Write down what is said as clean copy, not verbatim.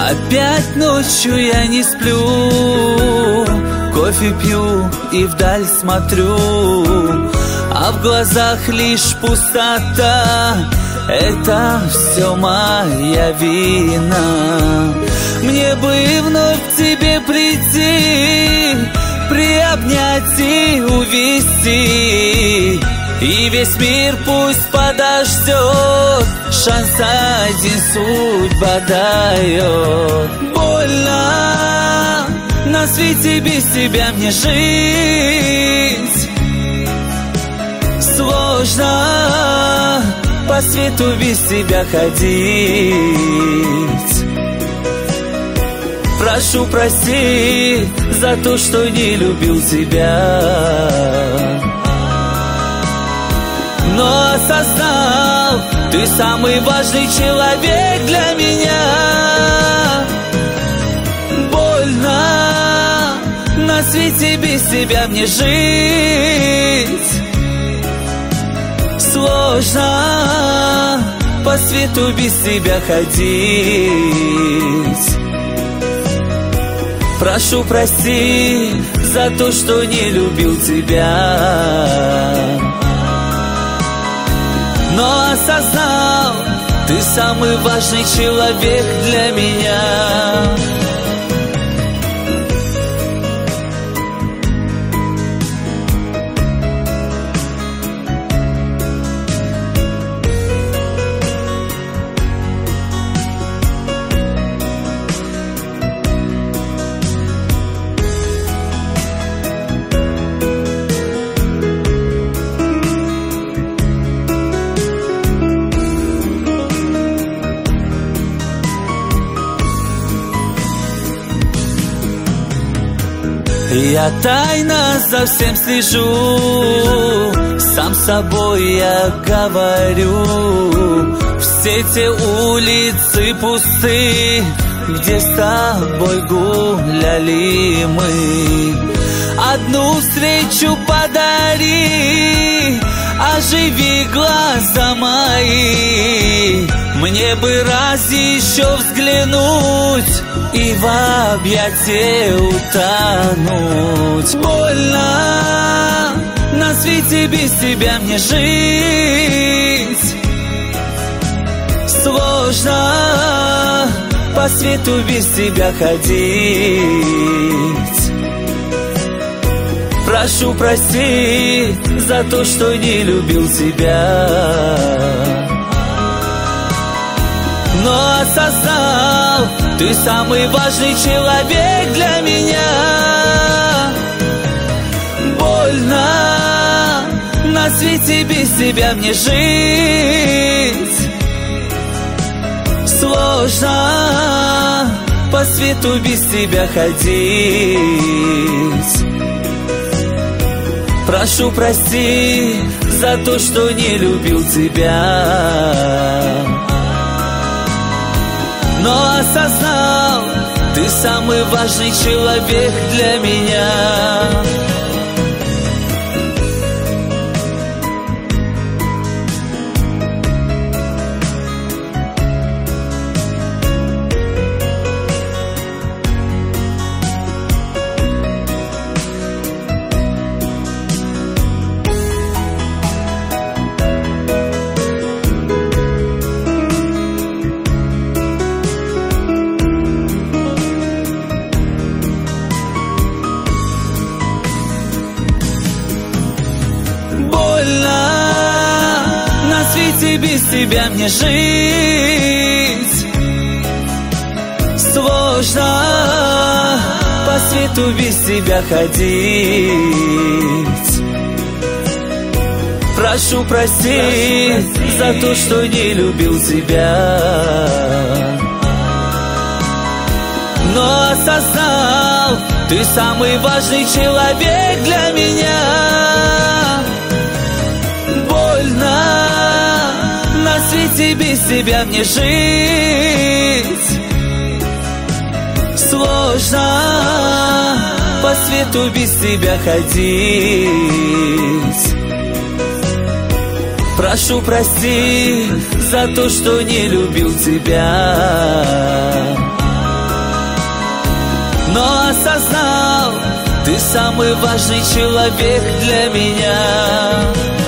Опять ночью я не сплю, кофе пью и вдаль смотрю, а в глазах лишь пустота. Это все моя вина. Мне бы вновь к тебе прийти, приобнять и увести, и весь мир пусть подождет, шанс один судьба дает. Больно на свете без тебя мне жить, сложно по свету без тебя ходить. Прошу прости за то, что не любил тебя, но осознал, ты самый важный человек для меня. Больно на свете без тебя мне жить, сложно по свету без тебя ходить. Прошу прости за то, что не любил тебя, но осознал, ты самый важный человек для меня. Я тайно за всем слежу, сам собой я говорю. Все те улицы пусты, где с тобой гуляли мы. Одну встречу подари, оживи глаза мои. Мне бы раз еще взглянуть и в объятия утонуть. Больно на свете без тебя мне жить, сложно по свету без тебя ходить. Прошу прости за то, что не любил тебя, но осознал, ты самый важный человек для меня. Больно на свете без тебя мне жить, сложно по свету без тебя ходить. Прошу прости за то, что не любил тебя, но осознал, ты самый важный человек для меня. На свете без тебя мне жить, сложно по свету без тебя ходить. Прошу прости за то, что не любил тебя, но осознал, ты самый важный человек для меня. На свете без тебя мне жить, сложно по свету без тебя ходить. Прошу прости за то, что не любил тебя, но осознал, ты самый важный человек для меня.